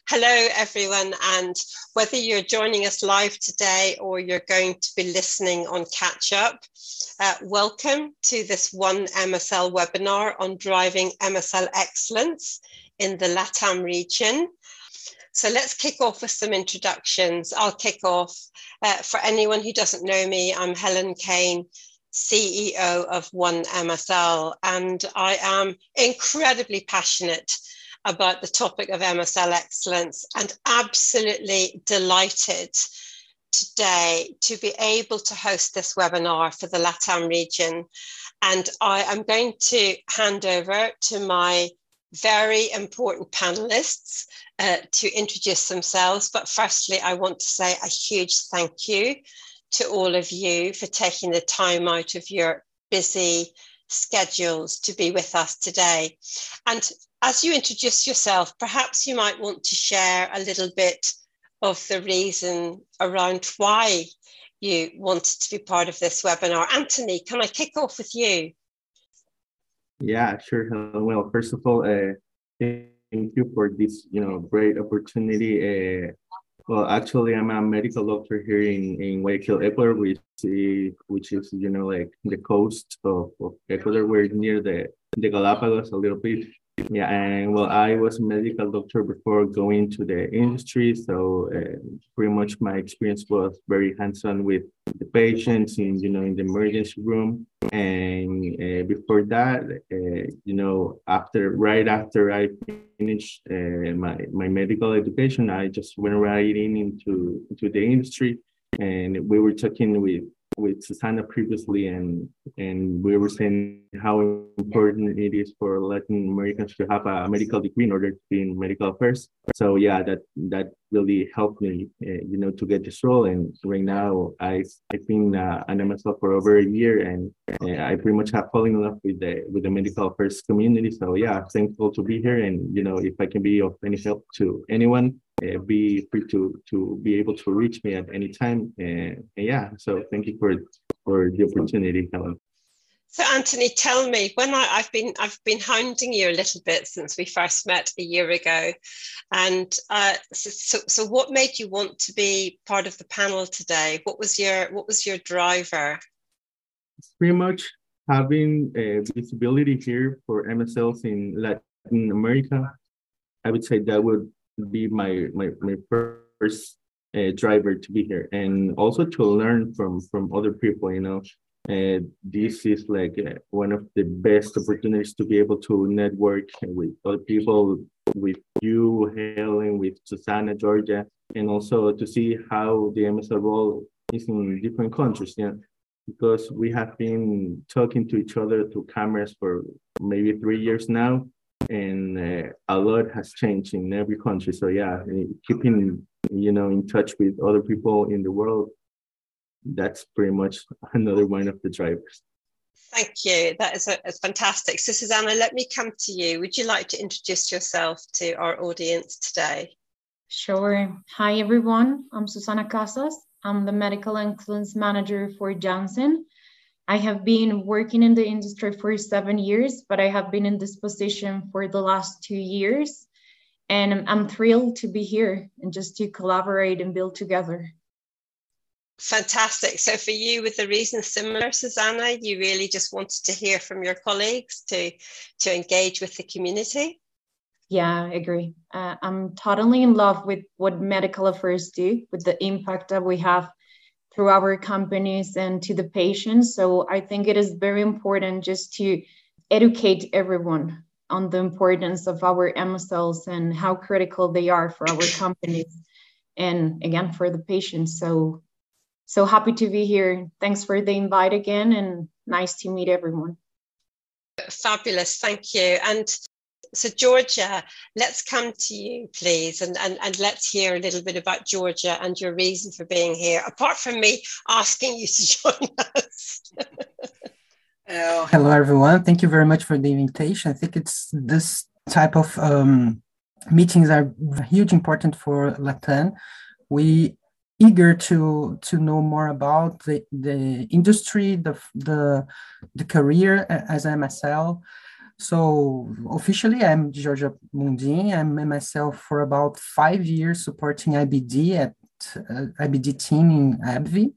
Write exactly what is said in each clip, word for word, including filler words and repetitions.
Hello, everyone, and whether you're joining us live today or you're going to be listening on catch up, uh, welcome to this One M S L webinar on driving M S L excellence in the LATAM region. So let's kick off with some introductions. I'll kick off. Uh, for anyone who doesn't know me, I'm Helen Kane, C E O of One M S L, and I am incredibly passionate about the topic of M S L excellence and absolutely delighted today to be able to host this webinar for the LATAM region. And I am going to hand over to my very important panelists uh, to introduce themselves. But firstly, I want to say a huge thank you to all of you for taking the time out of your busy schedules to be with us today. And as you introduce yourself, perhaps you might want to share a little bit of the reason around why you wanted to be part of this webinar. Anthony, can I kick off with you? Yeah, sure. Well, first of all, uh, thank you for this, you know, great opportunity. Uh, well, actually, I'm a medical doctor here in, in Guayaquil, Ecuador, which is, which is, you know, like the coast of, of Ecuador. We're near the, the Galapagos a little bit. Yeah, and well, I was a medical doctor before going to the industry, so uh, pretty much my experience was very hands-on with the patients in, you know, in the emergency room. And uh, before that, uh, you know, after right after I finished uh, my my medical education, I just went right in into into the industry, and we were talking with. with Susana previously, and and we were saying how important it is for Latin Americans to have a medical degree in order to be in medical affairs. So yeah, that that really helped me, uh, you know, to get this role. And right now, I I've been uh, an M S L for over a year, and uh, I pretty much have fallen in love with the with the medical affairs community. So yeah, thankful to be here, and you know, if I can be of any help to anyone, Uh, be free to to be able to reach me at any time. Uh, and yeah, so thank you for for the opportunity, Helen. So Anthony, tell me, when I, I've been I've been hounding you a little bit since we first met a year ago, and uh, so, so so what made you want to be part of the panel today? What was your what was your driver? It's pretty much having uh, visibility here for M S Ls in Latin America. I would say that would be my my my first uh, driver to be here, and also to learn from from other people. You know, uh, this is like uh, one of the best opportunities to be able to network with other people, with you, Helen, with Susana, Georgia, and also to see how the M S L role is in different countries. Yeah, because we have been talking to each other through cameras for maybe three years now. And uh, a lot has changed in every country. So yeah, keeping, you know, in touch with other people in the world, that's pretty much another one of the drivers. Thank you. That is a, a fantastic. So Susana, let me come to you. Would you like to introduce yourself to our audience today? Sure. Hi, everyone. I'm Susana Casas. I'm the Medical Excellence Manager for Janssen. I have been working in the industry for seven years, but I have been in this position for the last two years. And I'm thrilled to be here and just to collaborate and build together. Fantastic. So for you, with the reasons similar, Susana, you really just wanted to hear from your colleagues to, to engage with the community? Yeah, I agree. Uh, I'm totally in love with what medical affairs do, with the impact that we have through our companies and to the patients. So I think it is very important just to educate everyone on the importance of our M S Ls and how critical they are for our companies and again, for the patients. So, so happy to be here. Thanks for the invite again, and nice to meet everyone. Fabulous, thank you. And so Georgia, let's come to you, please, and, and, and let's hear a little bit about Georgia and your reason for being here, apart from me asking you to join us. uh, hello, everyone. Thank you very much for the invitation. I think it's this type of um, meetings are huge important for Latam. We eager to to know more about the, the industry, the, the, the career as M S L. So officially, I'm Giorgia Mundin. I'm myself for about five years supporting I B D at uh, I B D team in AbbVie.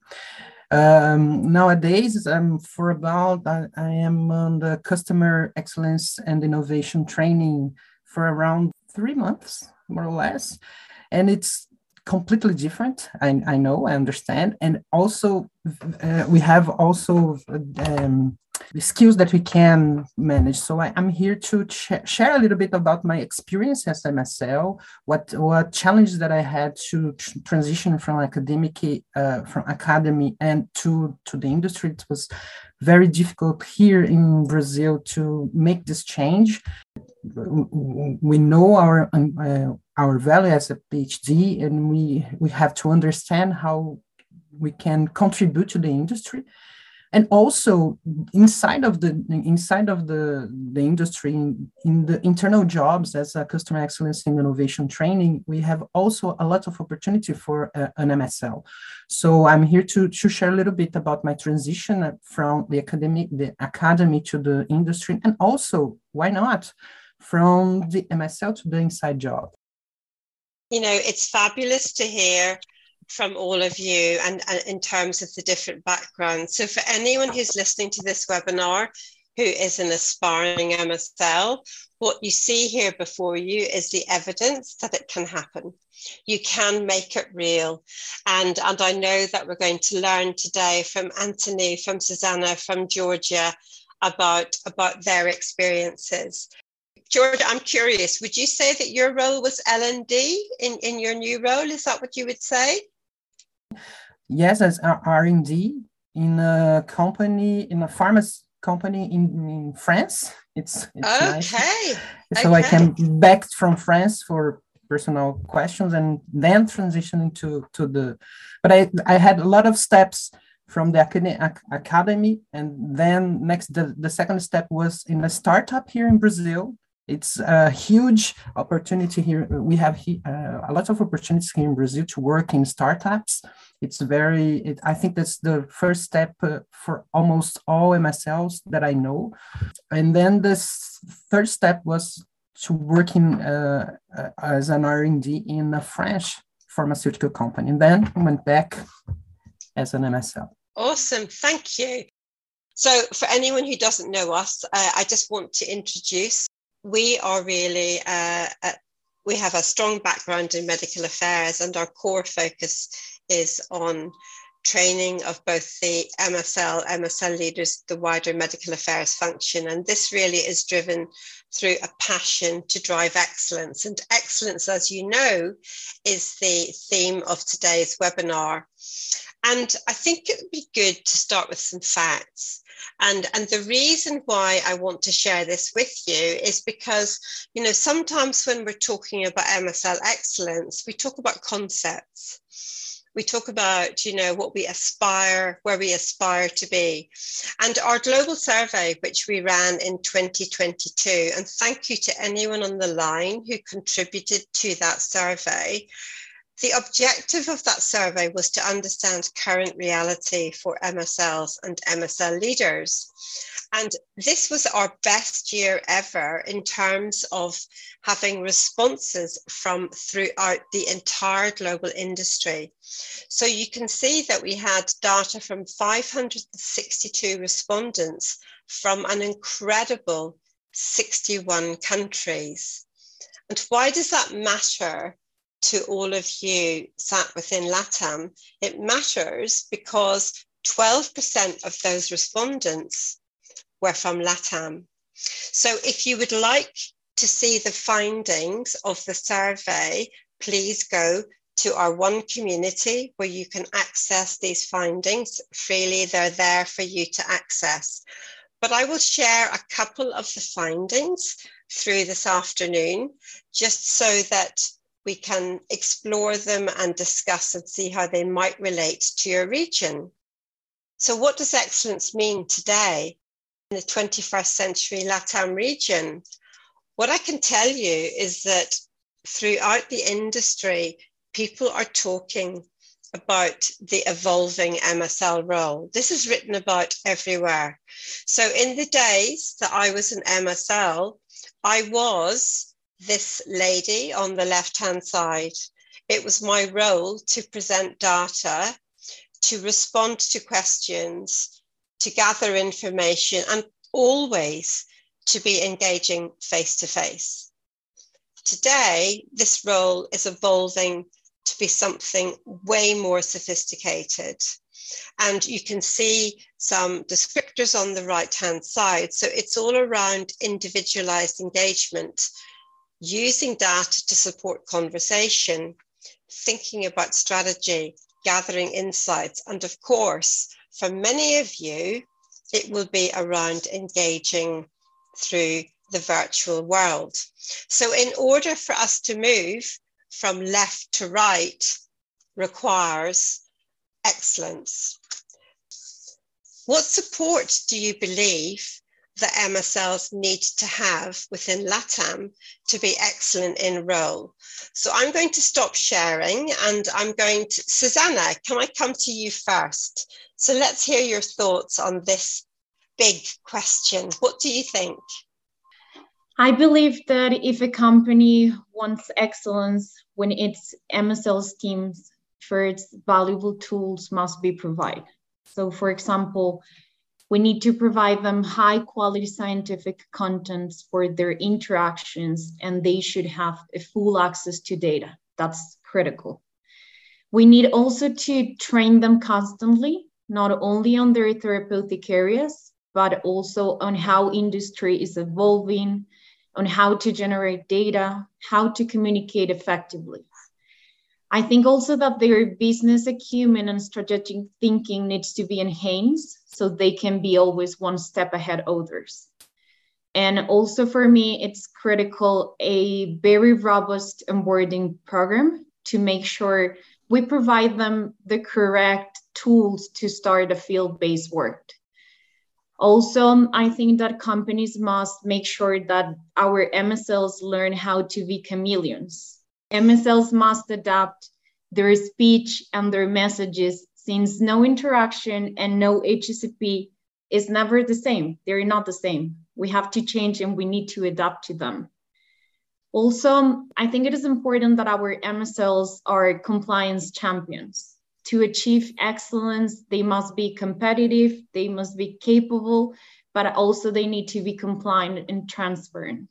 Um, nowadays, I'm for about, I, I am on the customer excellence and innovation training for around three months, more or less. And it's completely different. I, I know, I understand. And also, uh, we have also um, the skills that we can manage. So I, I'm here to ch- share a little bit about my experience as M S L, what what challenges that I had to tr- transition from academic, uh, from academy and to, to the industry. It was very difficult here in Brazil to make this change. We know our uh, our value as a PhD, and we we have to understand how we can contribute to the industry. And also inside of the inside of the, the industry, in, in the internal jobs as a customer excellence and innovation training, we have also a lot of opportunity for uh, an M S L. So I'm here to, to share a little bit about my transition from the academic the academy to the industry, and also, why not, from the M S L to the inside job. You know, it's fabulous to hear from all of you and, and in terms of the different backgrounds. So for anyone who's listening to this webinar who is an aspiring M S L, what you see here before you is the evidence that it can happen. You can make it real. And, and I know that we're going to learn today from Anthony, from Susanna, from Giorgia about, about their experiences. Giorgia, I'm curious, would you say that your role was L and D in, in your new role? Is that what you would say? Yes, as R and D in a company, in a pharmacy company in, in France. It's, it's okay. Nice. So okay. I came back from France for personal questions and then transitioning to, to the, but I, I had a lot of steps from the academy. And then next, the, the second step was in a startup here in Brazil. It's a huge opportunity here. We have uh, a lot of opportunities here in Brazil to work in startups. It's very, it, I think that's the first step uh, for almost all M S Ls that I know. And then this third step was to work in, uh, uh, as an R and D in a French pharmaceutical company. And then I went back as an M S L. Awesome, thank you. So for anyone who doesn't know us, uh, I just want to introduce, we are really, uh, uh, we have a strong background in medical affairs, and our core focus is on training of both the M S L, M S L leaders, the wider medical affairs function. And this really is driven through a passion to drive excellence. And excellence, as you know, is the theme of today's webinar. And I think it would be good to start with some facts. And, and the reason why I want to share this with you is because, you know, sometimes when we're talking about M S L excellence, we talk about concepts. We talk about, you know, what we aspire, where we aspire to be. And our global survey, which we ran in twenty twenty-two, and thank you to anyone on the line who contributed to that survey. The objective of that survey was to understand current reality for M S Ls and M S L leaders. And this was our best year ever in terms of having responses from throughout the entire global industry. So you can see that we had data from five hundred sixty-two respondents from an incredible sixty-one countries. And why does that matter to all of you sat within LATAM? It matters because twelve percent of those respondents were from LATAM. So if you would like to see the findings of the survey, please go to our One Community where you can access these findings freely. They're there for you to access. But I will share a couple of the findings through this afternoon, just so that we can explore them and discuss and see how they might relate to your region. So what does excellence mean today in the twenty-first century LATAM region? What I can tell you is that throughout the industry, people are talking about the evolving M S L role. This is written about everywhere. So in the days that I was an M S L, I was this lady on the left-hand side. It was my role to present data, to respond to questions, to gather information, and always to be engaging face-to-face. Today, this role is evolving to be something way more sophisticated. And you can see some descriptors on the right-hand side. So it's all around individualized engagement, using data to support conversation, thinking about strategy, gathering insights. And of course, for many of you, it will be around engaging through the virtual world. So in order for us to move from left to right requires excellence. What support do you believe that M S Ls need to have within LATAM to be excellent in role? So I'm going to stop sharing and I'm going to, Susanna, can I come to you first? So let's hear your thoughts on this big question. What do you think? I believe that if a company wants excellence when its M S Ls teams, first valuable tools must be provided. So for example, we need to provide them high quality scientific contents for their interactions, and they should have a full access to data. That's critical. We need also to train them constantly, not only on their therapeutic areas, but also on how industry is evolving, on how to generate data, how to communicate effectively. I think also that their business acumen and strategic thinking needs to be enhanced so they can be always one step ahead of others. And also for me, it's critical a very robust onboarding program to make sure we provide them the correct tools to start a field-based work. Also, I think that companies must make sure that our M S Ls learn how to be chameleons. M S Ls must adapt their speech and their messages, since no interaction and no H C P is never the same. They're not the same. We have to change and we need to adapt to them. Also, I think it is important that our M S Ls are compliance champions. To achieve excellence, they must be competitive, they must be capable, but also they need to be compliant and transparent.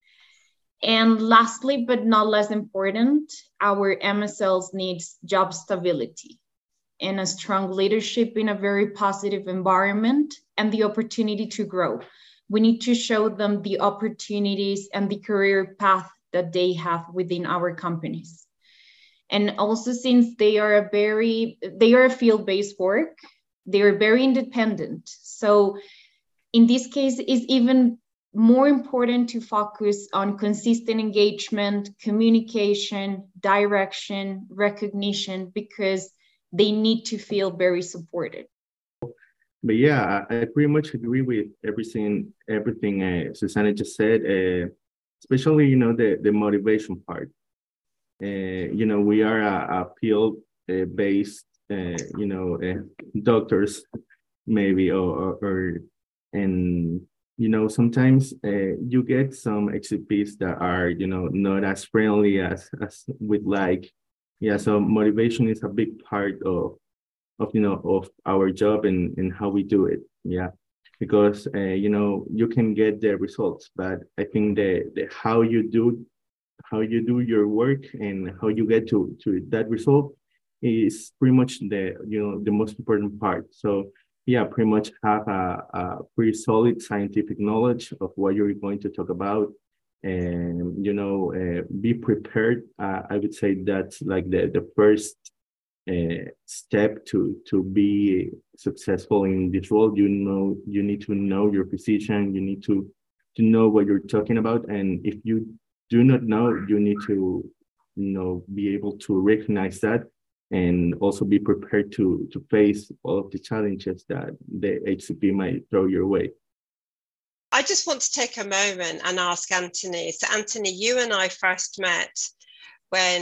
And lastly, but not less important, our M S Ls needs job stability and a strong leadership in a very positive environment and the opportunity to grow. We need to show them the opportunities and the career path that they have within our companies. And also, since they are a very, they are a field-based work, they are very independent. So in this case, it's even more important to focus on consistent engagement, communication, direction, recognition, because they need to feel very supported. But yeah, I, I pretty much agree with everything, everything uh, Susanna just said, uh, especially, you know, the, the motivation part. Uh, you know, we are a, a field-based, uh, uh, you know, uh, doctors, maybe, or, or, or, and, you know, sometimes uh, you get some H C Ps that are, you know, not as friendly as, as we'd like. Yeah, so motivation is a big part of, of you know, of our job and, and how we do it. Yeah, because, uh, you know, you can get the results, but I think the, the how you do how you do your work and how you get to, to that result is pretty much the, you know, the most important part. So yeah, pretty much have a, a pretty solid scientific knowledge of what you're going to talk about, and, you know, uh, be prepared. Uh, I would say that's like the, the first uh, step to, to be successful in this role. You know, you need to know your physician, you need to, to know what you're talking about. And if you do not know, you need to, you know, be able to recognize that and also be prepared to, to face all of the challenges that the H C P might throw your way. I just want to take a moment and ask Anthony. So Anthony, you and I first met when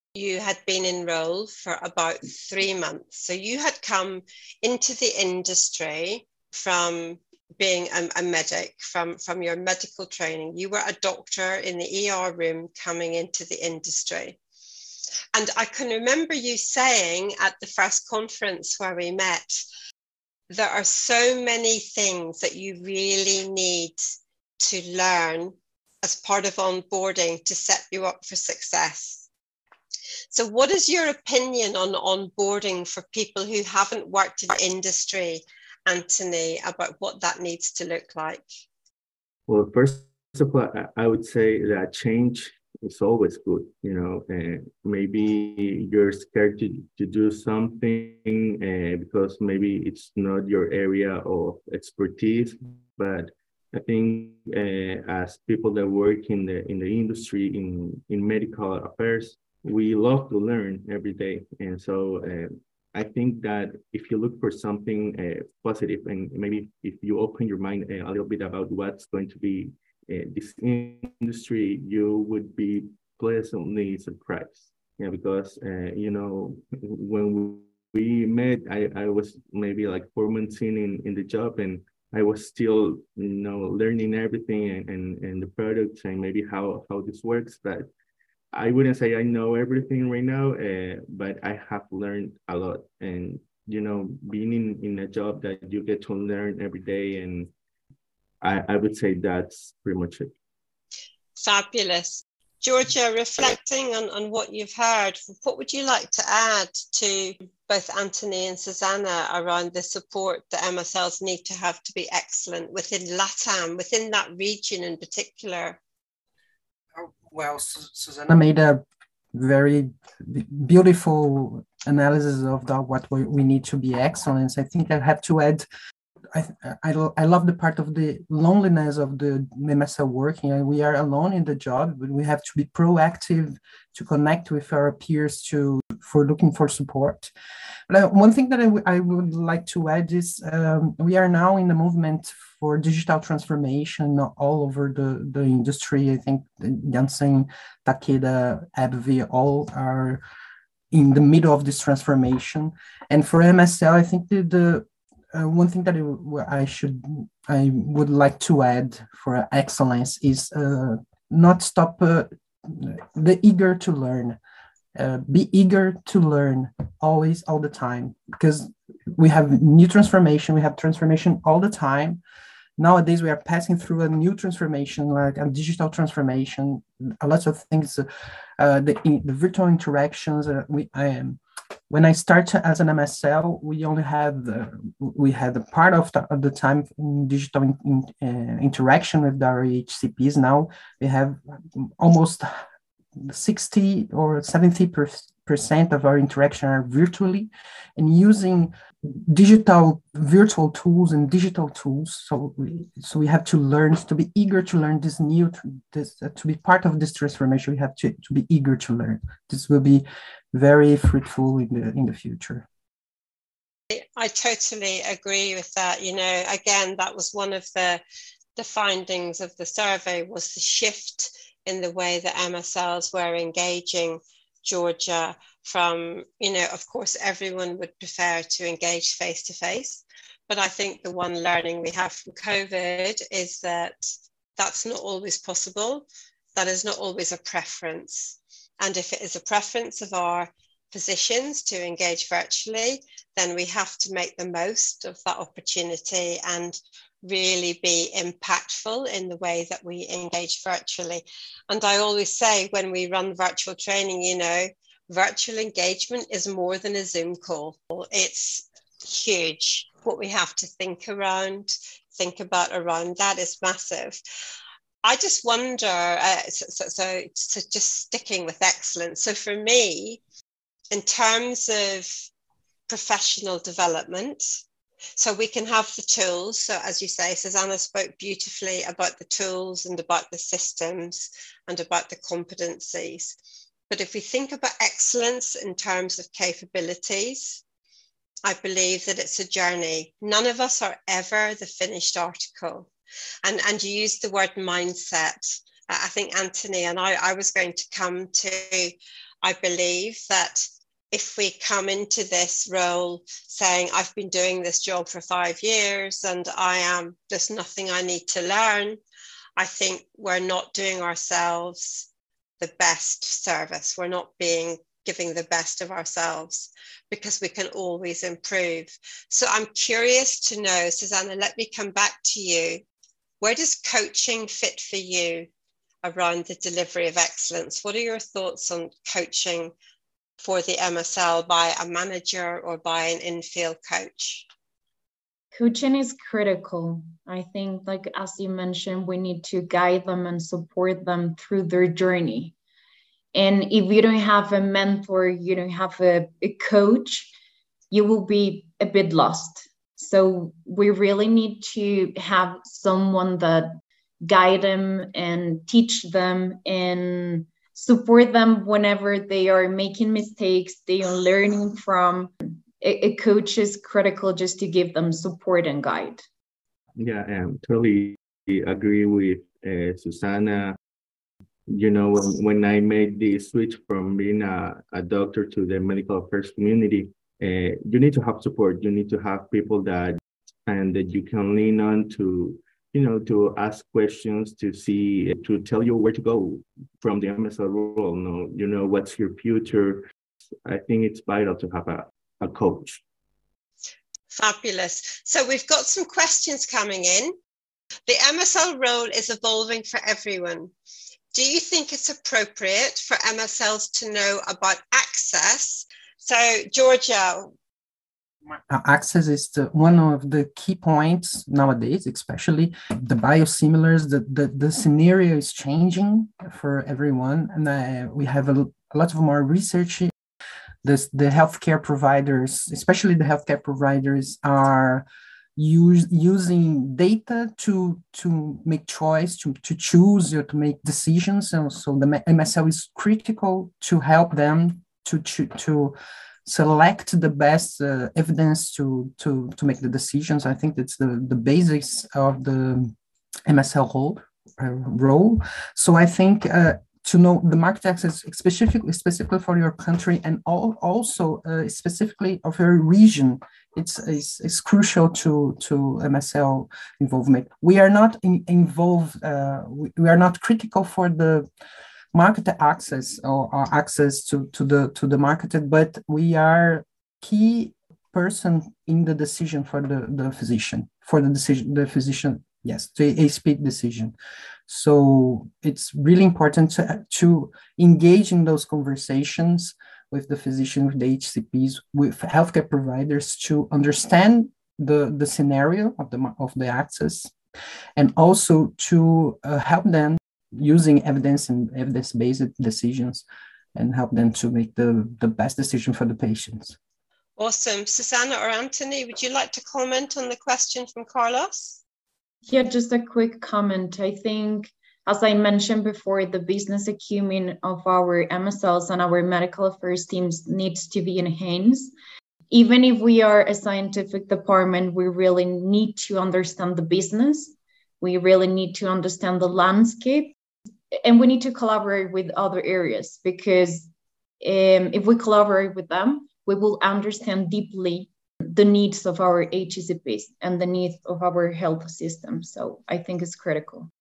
you had been enrolled for about three months. So you had come into the industry from being a, a medic, from, from your medical training. You were a doctor in the E R room coming into the industry. And I can remember you saying at the first conference where we met, there are so many things that you really need to learn as part of onboarding to set you up for success. So what is your opinion on onboarding for people who haven't worked in industry, Anthony, about what that needs to look like? Well, first of all, I would say that change is always good. You know, uh, maybe you're scared to, to do something uh, because maybe it's not your area of expertise, but I think uh, as people that work in the in the industry, in, in medical affairs, we love to learn every day. And so uh, I think that if you look for something uh, positive, and maybe if you open your mind uh, a little bit about what's going to be uh, this industry, you would be pleasantly surprised. Yeah, because, uh, you know, when we met, I, I was maybe like four months in, in in the job, and I was still, you know, learning everything and, and, and the products and maybe how, how this works. But I wouldn't say I know everything right now, uh, but I have learned a lot. And, you know, being in, in a job that you get to learn every day, and I, I would say that's pretty much it. Fabulous. Georgia, reflecting on, on what you've heard, what would you like to add to both Anthony and Susanna around the support that M S Ls need to have to be excellent within LATAM, within that region in particular? Well, Susanna made a very beautiful analysis of the, what we, we need to be excellent. I think I have to add, I, I, I love the part of the loneliness of the M S L working, and we are alone in the job, but we have to be proactive to connect with our peers to for looking for support. But one thing that I, w- I would like to add is um, we are now in the movement for digital transformation all over the, the industry. I think Janssen, Takeda, AbbVie, all are in the middle of this transformation. And for M S L, I think the, the uh, one thing that I, I should, I would like to add for excellence is uh, not stop uh, the eager to learn. Uh, be eager to learn always, all the time, because we have new transformation, we have transformation all the time. Nowadays, we are passing through a new transformation, like a digital transformation, a lot of things, uh, the, the virtual interactions. Uh, we, I am, when I started as an M S L, we only had, uh, we had a part of the, of the time in digital in, in, uh, interaction with our H C Ps. Now we have almost sixty or seventy percent of our interaction are virtually, and using digital virtual tools and digital tools. So we, so we have to learn, to be eager to learn this new, this, uh, to be part of this transformation, we have to, to be eager to learn. This will be very fruitful in the, in the future. I totally agree with that. You know, again, that was one of the, the findings of the survey, was the shift in the way that M S Ls were engaging Georgia from, you know, of course, everyone would prefer to engage face to face. But I think the one learning we have from COVID is that that's not always possible. That is not always a preference. And if it is a preference of our physicians to engage virtually, then we have to make the most of that opportunity and really be impactful in the way that we engage virtually. And I always say when we run virtual training, you know, virtual engagement is more than a Zoom call. It's huge. What we have to think around, think about around that is massive. I just wonder, uh, so, so, so, so just sticking with excellence. So for me, in terms of professional development, so we can have the tools. So as you say, Susanna spoke beautifully about the tools and about the systems and about the competencies. But if we think about excellence in terms of capabilities, I believe that it's a journey. None of us are ever the finished article. And, and you used the word mindset. I think Anthony and I, I was going to come to I believe that if we come into this role saying, I've been doing this job for five years and I am, there's nothing I need to learn, I think we're not doing ourselves the best service. We're not being giving the best of ourselves, because we can always improve. So I'm curious to know, Susanna, let me come back to you. Where does coaching fit for you around the delivery of excellence? What are your thoughts on coaching for the M S L by a manager or by an in-field coach? Coaching is critical. I think, like, as you mentioned, we need to guide them and support them through their journey. And if you don't have a mentor, you don't have a, a coach, you will be a bit lost. So we really need to have someone that guide them and teach them and support them whenever they are making mistakes, they are learning from. A, a coach is critical just to give them support and guide. Yeah, I um, totally agree with uh, Susanna. You know, when, when I made the switch from being a, a doctor to the medical affairs community, uh, you need to have support. You need to have people that and that you can lean on to, you know, to ask questions, to see, to tell you where to go from the M S L role. No, you know, what's your future? I think it's vital to have a, a coach. Fabulous. So we've got some questions coming in. The M S L role is evolving for everyone. Do you think it's appropriate for M S Ls to know about access? So, Georgia. Access is the, one of the key points nowadays, especially the biosimilars. The, the, the scenario is changing for everyone, and uh, we have a, a lot of more research. This, the healthcare providers, especially the healthcare providers, are use, using data to to make choice, to, to choose or to make decisions. And so the M S L is critical to help them to to, to select the best uh, evidence to, to, to make the decisions. I think that's the, the basics of the M S L role. Uh, role. So I think uh, to know the market access specifically, specifically for your country and all, also uh, specifically of your region, it's, it's, it's crucial to, to M S L involvement. We are not in, involved, uh, we, we are not critical for the market access or, or access to, to the to the market, but we are key person in the decision for the, the physician, for the decision, the physician, yes, the A S P decision. So it's really important to, to engage in those conversations with the physician, with the H C Ps, with healthcare providers to understand the, the scenario of the, of the access, and also to uh, help them using evidence and evidence-based decisions and help them to make the, the best decision for the patients. Awesome. Susanna or Anthony, would you like to comment on the question from Carlos? Yeah, just a quick comment. I think, as I mentioned before, the business acumen of our M S Ls and our medical affairs teams needs to be enhanced. Even if we are a scientific department, we really need to understand the business. We really need to understand the landscape. And we need to collaborate with other areas, because um, if we collaborate with them, we will understand deeply the needs of our H C Ps and the needs of our health system. So I think it's critical.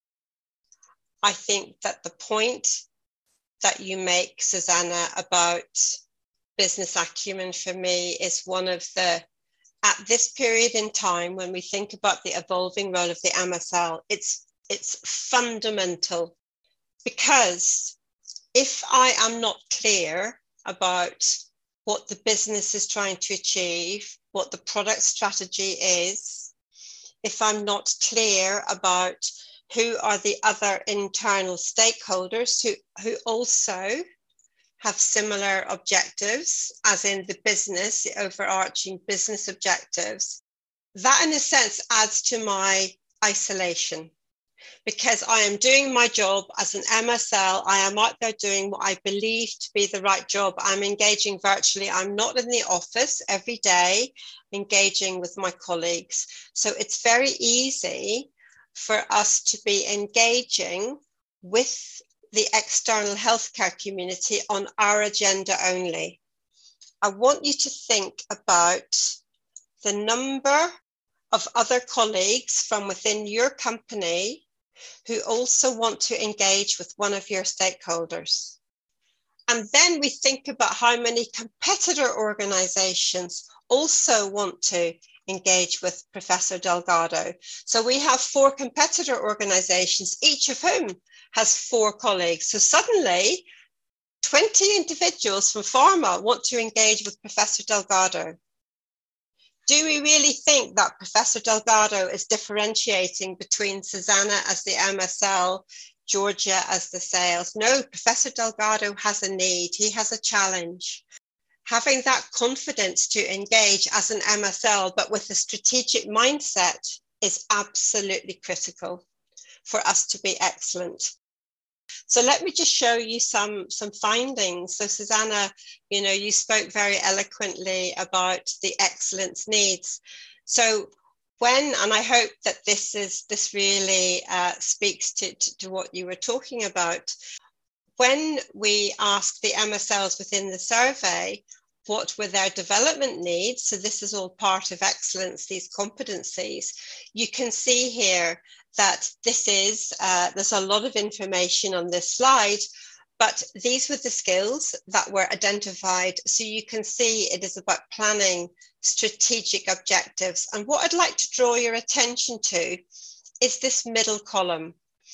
I think that the point that you make, Susanna, about business acumen for me is one of the, at this period in time, when we think about the evolving role of the M S L, it's, it's fundamental. Because if I am not clear about what the business is trying to achieve, what the product strategy is, if I'm not clear about who are the other internal stakeholders who, who also have similar objectives, as in the business, the overarching business objectives, that in a sense adds to my isolation. Because I am doing my job as an M S L, I am out there doing what I believe to be the right job. I'm engaging virtually. I'm not in the office every day engaging with my colleagues. So it's very easy for us to be engaging with the external healthcare community on our agenda only. I want you to think about the number of other colleagues from within your company who also want to engage with one of your stakeholders. And then we think about how many competitor organizations also want to engage with Professor Delgado. So we have four competitor organizations, each of whom has four colleagues. So suddenly twenty individuals from pharma want to engage with Professor Delgado. Do we really think that Professor Delgado is differentiating between Susanna as the M S L, Georgia as the sales? No, Professor Delgado has a need, he has a challenge. Having that confidence to engage as an M S L, but with a strategic mindset, is absolutely critical for us to be excellent. So let me just show you some, some findings. So Susanna, you know, you spoke very eloquently about the excellence needs. So when, and I hope that this is, this really uh, speaks to, to, to what you were talking about. When we asked the M S Ls within the survey, what were their development needs? So this is all part of excellence, these competencies. You can see here that this is, uh, there's a lot of information on this slide, but these were the skills that were identified. So you can see it is about planning, strategic objectives. And what I'd like to draw your attention to is this middle column.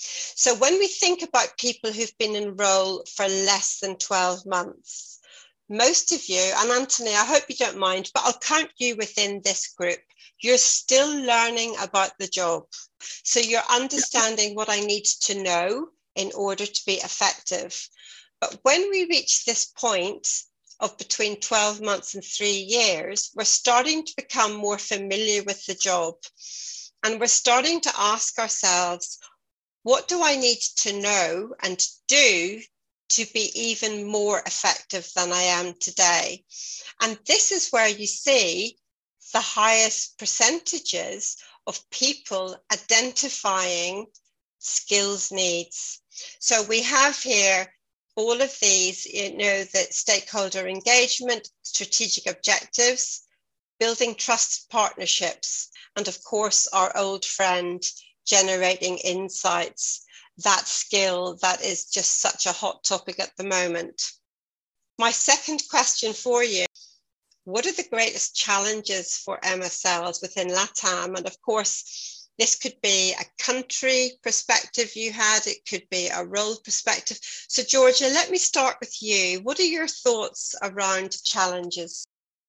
So when we think about people who've been in role for less than twelve months, most of you, and Anthony, I hope you don't mind, but I'll count you within this group. You're still learning about the job. So you're understanding what I need to know in order to be effective. But when we reach this point of between twelve months and three years, we're starting to become more familiar with the job. And we're starting to ask ourselves, what do I need to know and do to be even more effective than I am today? And this is where you see the highest percentages of people identifying skills needs. So we have here all of these, you know, the stakeholder engagement, strategic objectives, building trust partnerships, and of course, our old friend, generating insights, that skill that is just such a hot topic at the moment. My second question for you, what are the greatest challenges for M S Ls within LATAM? And of course, this could be a country perspective you had, it could be a role perspective. So Georgia, let me start with you. What are your thoughts around challenges?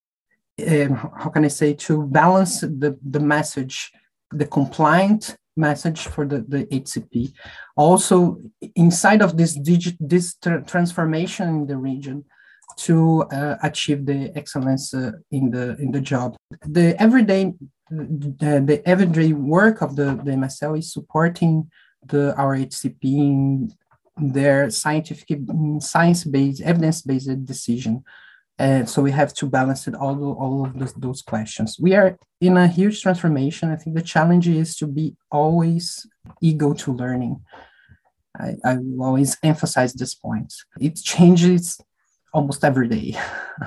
Um, how can I say, to balance the, the message, the compliant message for the, the H C P. Also, inside of this, digit, this tra transformation in the region, to uh, achieve the excellence uh, in the in the job. The everyday the, the everyday work of the, the M S L is supporting the our H C P in their scientific, science-based, evidence-based decision. And so we have to balance it all, all of those, those questions. We are in a huge transformation. I think the challenge is to be always eager to learning. I, I will always emphasize this point. It changes almost every day.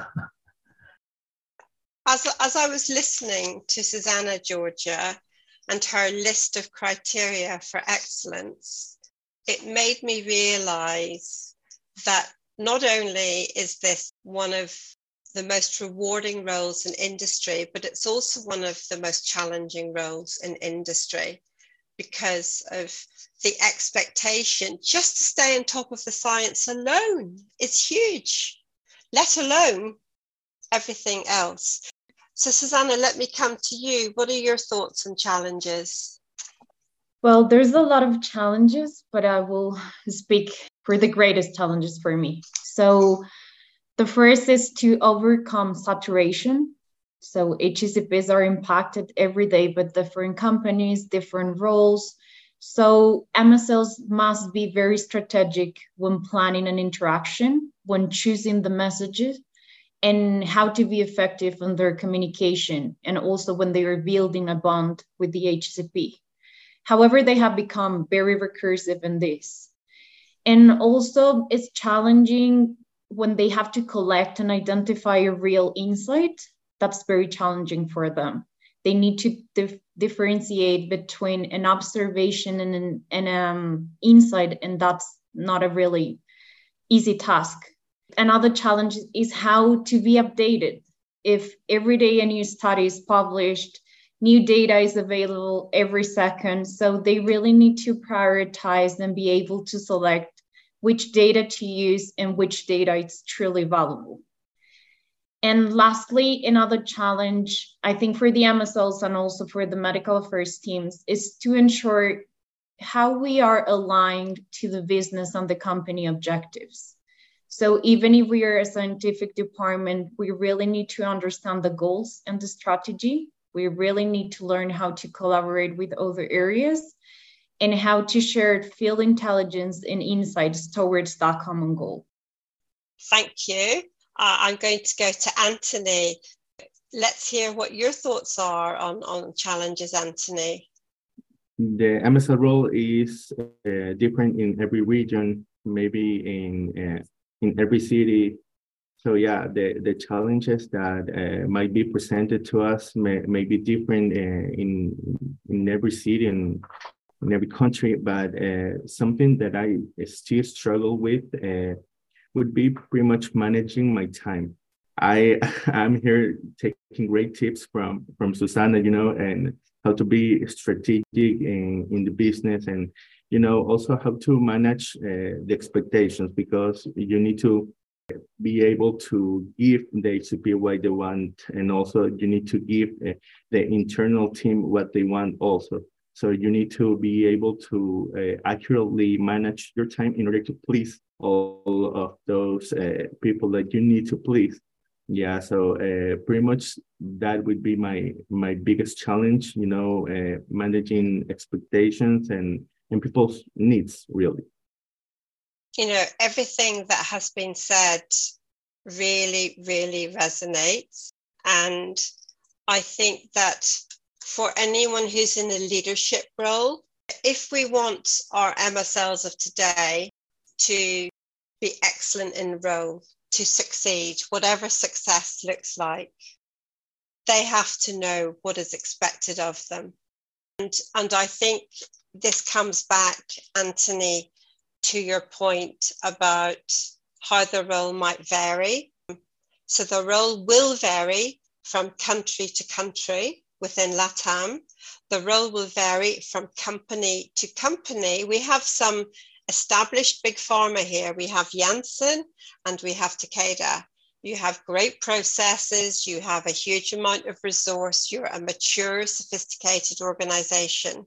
as, as I was listening to Susanna, Georgia, and her list of criteria for excellence, it made me realize that not only is this one of the most rewarding roles in industry, but it's also one of the most challenging roles in industry because of the expectation just to stay on top of the science alone is huge, let alone everything else. So Susanna, let me come to you. What are your thoughts and challenges? Well, there's a lot of challenges, but I will speak for the greatest challenges for me. So the first is to overcome saturation. So H C Ps are impacted every day by different companies, different roles. So M S Ls must be very strategic when planning an interaction, when choosing the messages, and how to be effective in their communication, and also when they are building a bond with the H C P. However, they have become very recursive in this. And also it's challenging when they have to collect and identify a real insight. That's very challenging for them. They need to dif- differentiate between an observation and an, and um, insight, and that's not a really easy task. Another challenge is how to be updated. If every day a new study is published, new data is available every second, so they really need to prioritize and be able to select which data to use and which data is truly valuable. And lastly, another challenge, I think for the M S Ls and also for the medical affairs teams, is to ensure how we are aligned to the business and the company objectives. So even if we are a scientific department, we really need to understand the goals and the strategy. We really need to learn how to collaborate with other areas and how to share field intelligence and insights towards that common goal. Thank you. Uh, I'm going to go to Anthony. Let's hear what your thoughts are on, on challenges, Anthony. The M S L role is uh, different in every region, maybe in uh, in every city. So yeah, the, the challenges that uh, might be presented to us may, may be different uh, in in every city and in every country, but uh, something that I still struggle with uh, would be pretty much managing my time. I I'm here taking great tips from from Susana, you know, and how to be strategic in, in the business, and you know also how to manage uh, the expectations, because you need to be able to give the H C P what they want, and also you need to give uh, the internal team what they want also. So you need to be able to uh, accurately manage your time in order to please all of those uh, people that you need to please. Yeah, so uh, pretty much that would be my my biggest challenge, you know, uh, managing expectations and, and people's needs, really. You know, everything that has been said really, really resonates. And I think that for anyone who's in a leadership role, if we want our M S Ls of today to be excellent in the role, to succeed, whatever success looks like, they have to know what is expected of them. And, and I think this comes back, Anthony, to your point about how the role might vary. So the role will vary from country to country within LATAM. The role will vary from company to company. We have some established big pharma here. We have Janssen and we have Takeda. You have great processes, you have a huge amount of resource, you're a mature, sophisticated organization.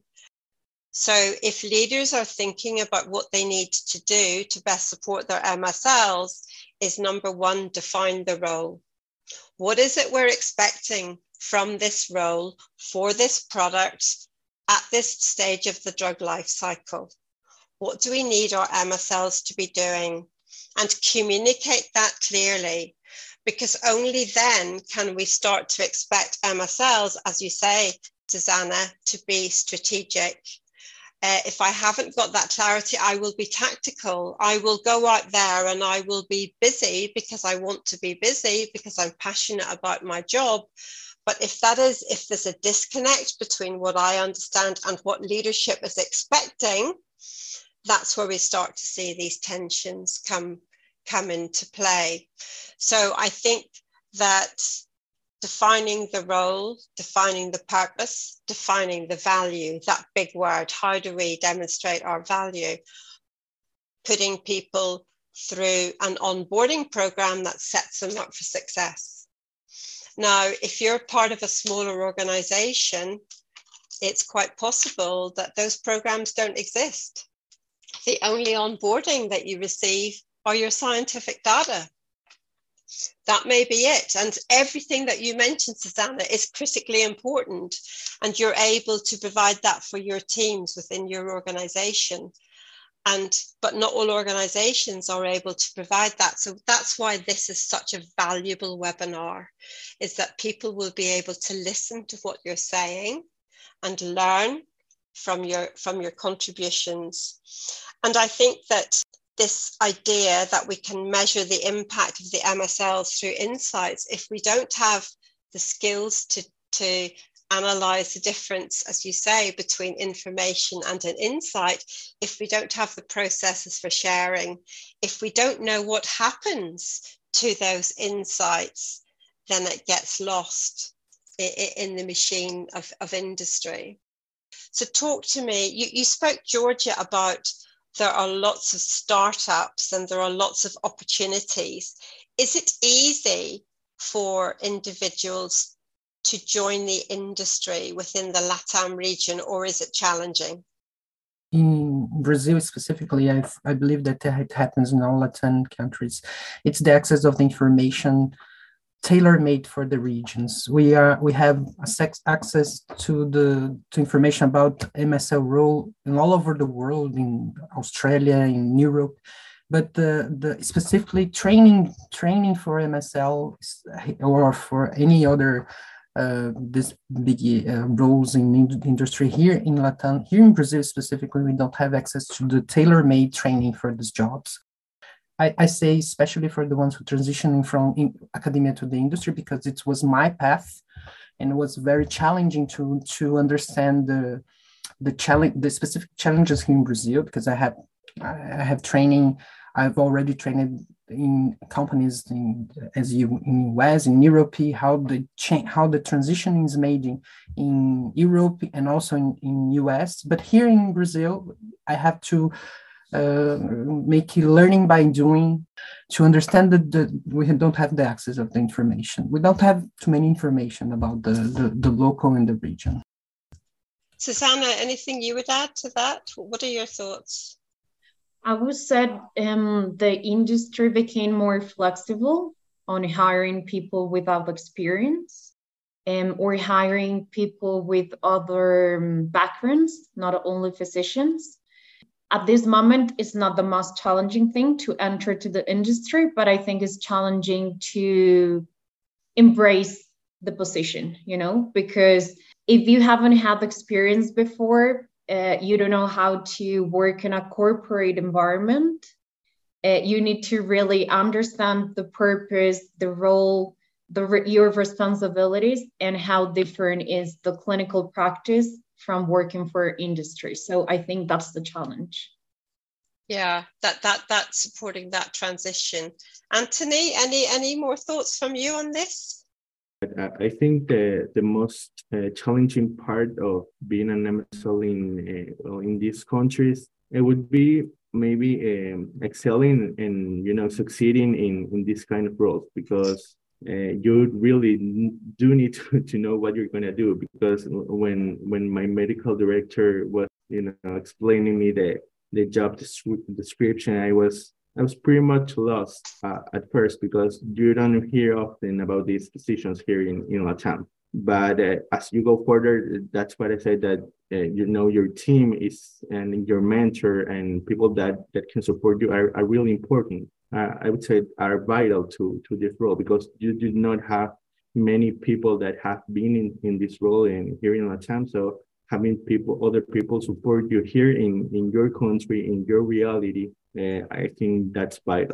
So if leaders are thinking about what they need to do to best support their M S Ls, is number one, define the role. What is it we're expecting from this role for this product at this stage of the drug life cycle? What do we need our M S Ls to be doing? And communicate that clearly, because only then can we start to expect M S Ls, as you say, Susanna, to be strategic. Uh, if I haven't got that clarity, I will be tactical. I will go out there and I will be busy because I want to be busy, because I'm passionate about my job. But if that is, if there's a disconnect between what I understand and what leadership is expecting, that's where we start to see these tensions come, come into play. So I think that defining the role, defining the purpose, defining the value, that big word, how do we demonstrate our value? Putting people through an onboarding program that sets them up for success. Now, if you're part of a smaller organization, it's quite possible that those programs don't exist. The only onboarding that you receive are your scientific data. That may be it. And everything that you mentioned, Susanna, is critically important. And you're able to provide that for your teams within your organization. And, but not all organizations are able to provide that. So that's why this is such a valuable webinar, is that people will be able to listen to what you're saying and learn from your, from your contributions. And I think that this idea that we can measure the impact of the M S Ls through insights, if we don't have the skills to, to analyze the difference, as you say, between information and an insight, if we don't have the processes for sharing, if we don't know what happens to those insights, then it gets lost in, in the machine of, of industry. So talk to me, you, you spoke, Georgia, about there are lots of startups and there are lots of opportunities. Is it easy for individuals to join the industry within the LATAM region, or is it challenging? In Brazil specifically, I I believe that it happens in all Latin countries. It's the access of the information tailor-made for the regions. We are we have access to the to information about M S L role in all over the world, in Australia, in Europe, but the the specifically training training for M S L or for any other uh, this big uh, roles in the industry here in Latin, here in Brazil specifically, we don't have access to the tailor-made training for these jobs. I, I say especially for the ones who transitioning from in academia to the industry, because it was my path, and it was very challenging to to understand the the challenge the specific challenges here in Brazil, because I have I have training. I've already trained in companies in, as you in U S, in Europe, how the change, how the transition is made in, in Europe and also in, in U S. But here in Brazil, I have to uh, make learning by doing to understand that the, we don't have the access of the information. We don't have too many information about the, the, the local and the region. Susanna, anything you would add to that? What are your thoughts? I would say um, the industry became more flexible on hiring people without experience um, or hiring people with other um, backgrounds, not only physicians. At this moment, it's not the most challenging thing to enter to the industry, but I think it's challenging to embrace the position, you know, because if you haven't had experience before, Uh, you don't know how to work in a corporate environment. Uh, you need to really understand the purpose, the role, the re- your responsibilities, and how different is the clinical practice from working for industry. So I think that's the challenge. Yeah, that that that's supporting that transition. Anthony, any any more thoughts from you on this? I think the the most uh, challenging part of being an M S L in uh, in these countries, it would be maybe um, excelling and you know succeeding in in this kind of roles, because uh, you really do need to, to know what you're gonna do. Because when when my medical director was you know explaining me the the job description, I was. I was pretty much lost uh, at first, because you don't hear often about these positions here in, in LATAM. But uh, as you go further, that's what I said, that uh, you know your team is and your mentor and people that, that can support you are, are really important. Uh, I would say are vital to, to this role, because you do not have many people that have been in, in this role in, here in LATAM. So having people, other people support you here in, in your country, in your reality, Uh, I think that's vital.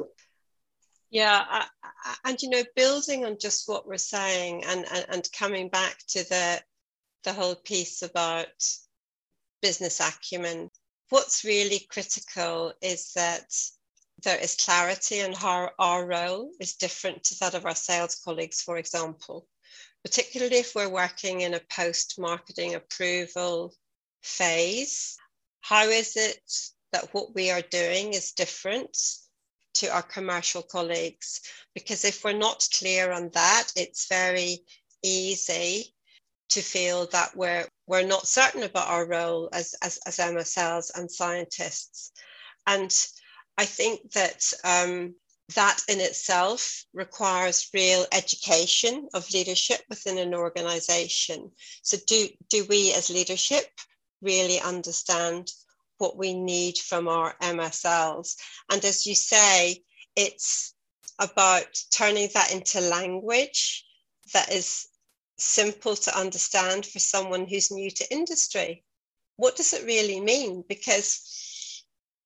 Yeah, I, I, and you know, building on just what we're saying, and, and and coming back to the the whole piece about business acumen, what's really critical is that there is clarity on how our role is different to that of our sales colleagues, for example, particularly if we're working in a post-marketing approval phase. How is it that what we are doing is different to our commercial colleagues? Because if we're not clear on that, it's very easy to feel that we're we're not certain about our role as, as, as M S Ls and scientists. And I think that um, that in itself requires real education of leadership within an organization. So do, do we as leadership really understand what we need from our M S Ls? And as you say, it's about turning that into language that is simple to understand for someone who's new to industry. What does it really mean? Because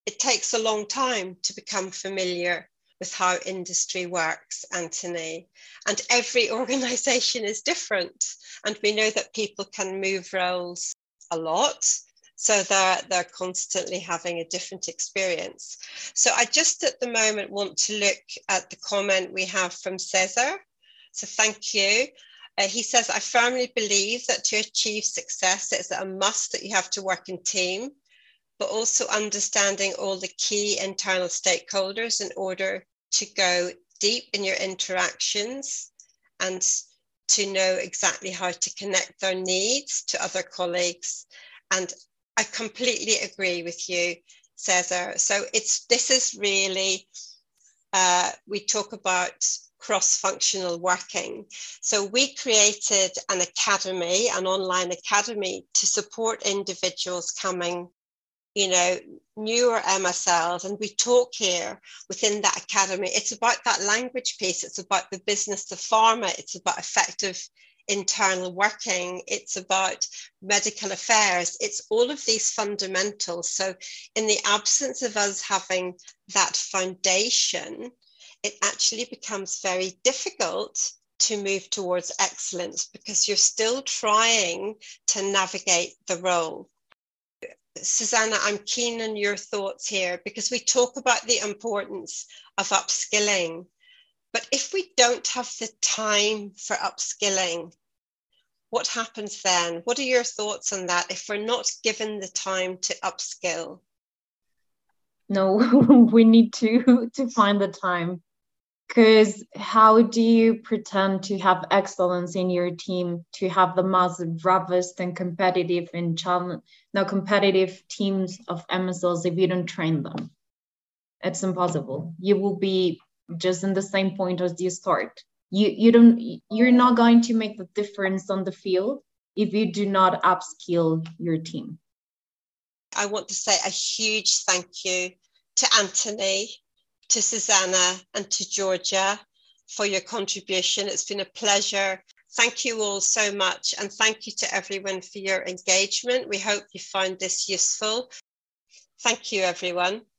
it takes a long time to become familiar with how industry works, Anthony. And every organization is different. And we know that people can move roles a lot. So they're, they're constantly having a different experience. So I just at the moment want to look at the comment we have from Cesar. So thank you. Uh, he says, I firmly believe that to achieve success, it's a must that you have to work in team, but also understanding all the key internal stakeholders in order to go deep in your interactions and to know exactly how to connect their needs to other colleagues. And I completely agree with you, Cesar. So it's this is really, uh, we talk about cross-functional working. So we created an academy, an online academy to support individuals coming, you know, newer M S Ls. And we talk here within that academy. It's about that language piece. It's about the business of pharma. It's about effective internal working. It's about medical affairs. It's all of these fundamentals. So in the absence of us having that foundation, it actually becomes very difficult to move towards excellence because you're still trying to navigate the role. Susanna, I'm keen on your thoughts here because we talk about the importance of upskilling. But if we don't have the time for upskilling, what happens then? What are your thoughts on that if we're not given the time to upskill? No, we need to, to find the time. Because how do you pretend to have excellence in your team, to have the most robust and competitive and challenge, now competitive teams of M S Ls if you don't train them? It's impossible. You will be just in the same point as you start. You you don't you're not going to make the difference on the field if you do not upskill your team. I want to say a huge thank you to Anthony, to Susanna, and to Georgia for your contribution. It's been a pleasure. Thank you all so much. And thank you to everyone for your engagement. We hope you found this useful. Thank you, everyone.